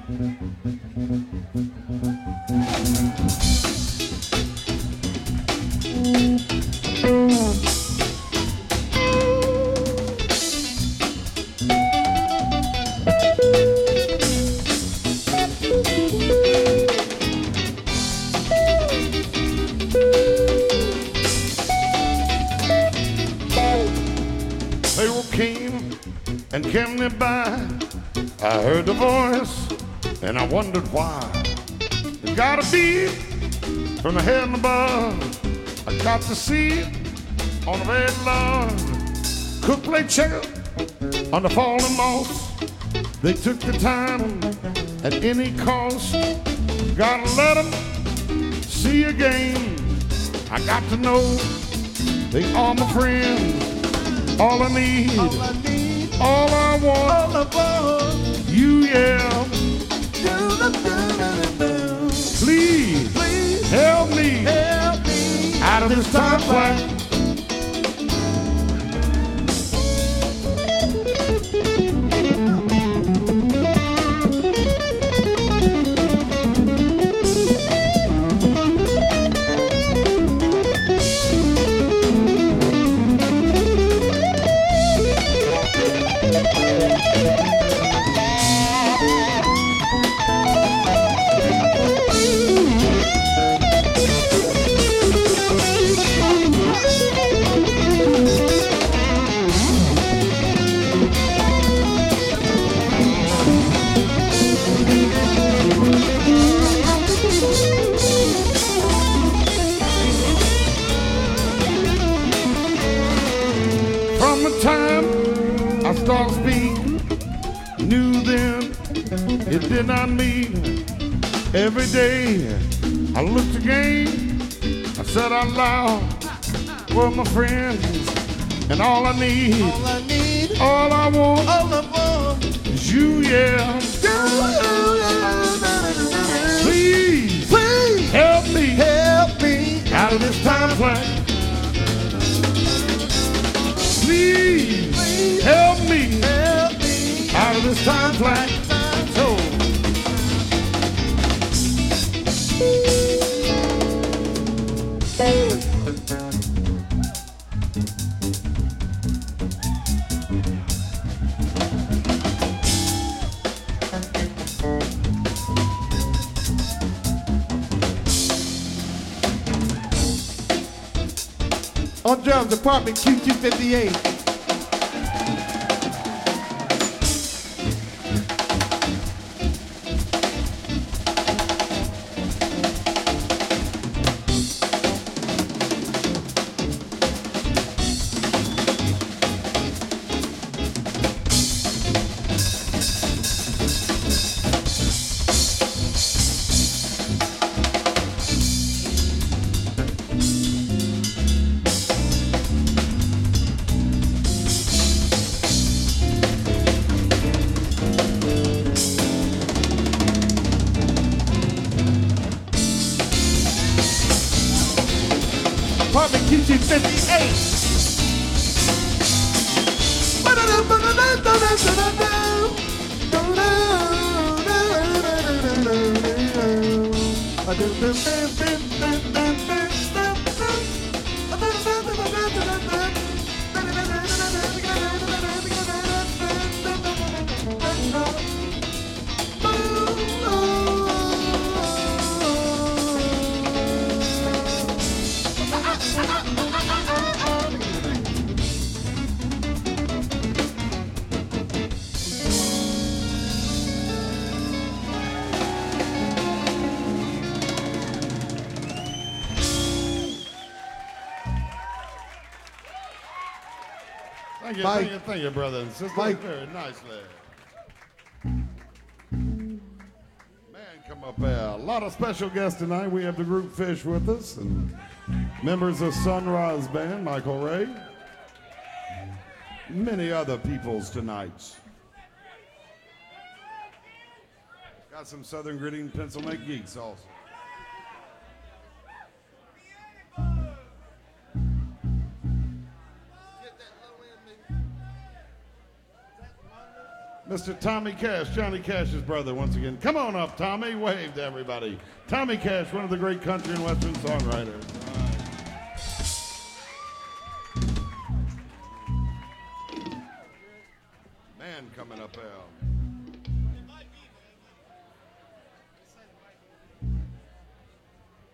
Pharaoh came and came nearby. I heard the voice and I wondered why. It gotta be from the heaven above. I got to see it on the red lawn. Cook played checkers on the fallen moss. They took the time at any cost. Gotta let them see a game. I got to know they are my friends. All I need, all I want, you, yeah. Please, help me out of this time flat. From the time I started speaking, knew then it did not mean every day I looked again. I said out loud, well, my friends, and all I need, all I want, is you, yeah. Please, help me out of this time flat. Please help me out of this time flat. So, on drums, Apartment Q258. Apartment Q258. Thank you, brother and sister. Mike. Very nicely. Man, come up there. A lot of special guests tonight. We have the group Fish with us and members of Sunrise Band, Michael Ray. Many other peoples tonight. Got some Southern Gritting Pencil Neck Geeks also. Mr. Tommy Cash, Johnny Cash's brother, once again. Come on up, Tommy. Wave to everybody. Tommy Cash, one of the great country and western songwriters.